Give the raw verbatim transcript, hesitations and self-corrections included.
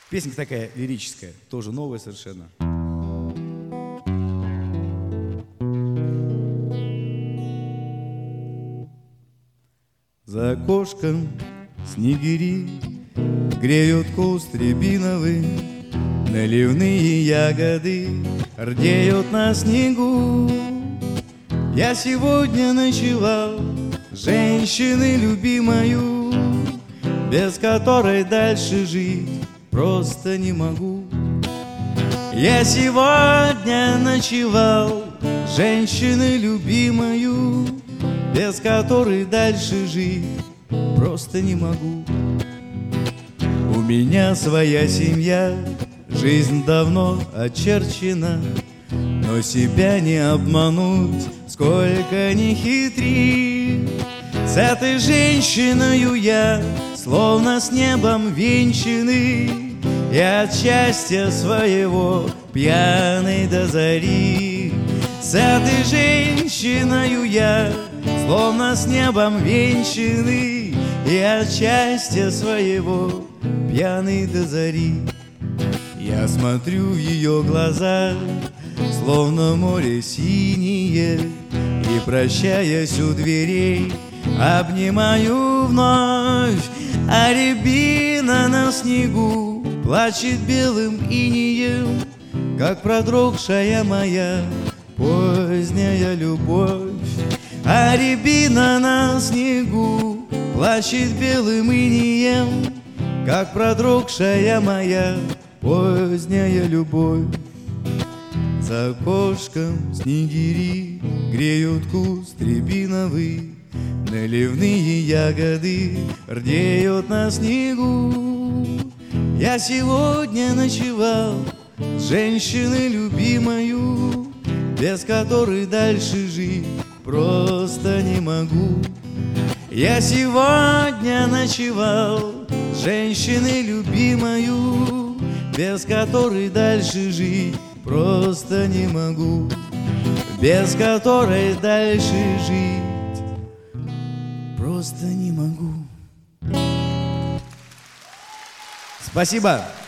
Песенка такая лирическая, тоже новая совершенно. За окошком снегири греют куст рябиновый, наливные ягоды рдеют на снегу. Я сегодня ночевал женщиной любимою, без которой дальше жить просто не могу. Я сегодня ночевал женщиной любимою, без которой дальше жить просто не могу. У меня своя семья, жизнь давно очерчена, но себя не обмануть, сколько ни хитри. С этой женщиною я словно с небом венчанный, и от счастья своего пьяный до зари. С этой женщиною я словно с небом венчанный, и от счастья своего пьяный до зари. Я смотрю в ее глаза, словно море синее, и, прощаясь у дверей, обнимаю вновь. А рябина на снегу плачет белым инеем, как продрогшая моя поздняя любовь. А рябина на снегу плачет белым инеем, как продрогшая моя поздняя любовь. За окошком снегири греют куст рябиновый, наливные ягоды рдеют на снегу. Я сегодня ночевал с женщиной любимою, без которой дальше жить просто не могу. Я сегодня ночевал с женщиной любимою, без которой дальше жить просто не могу. Без которой дальше жить просто не могу. Спасибо.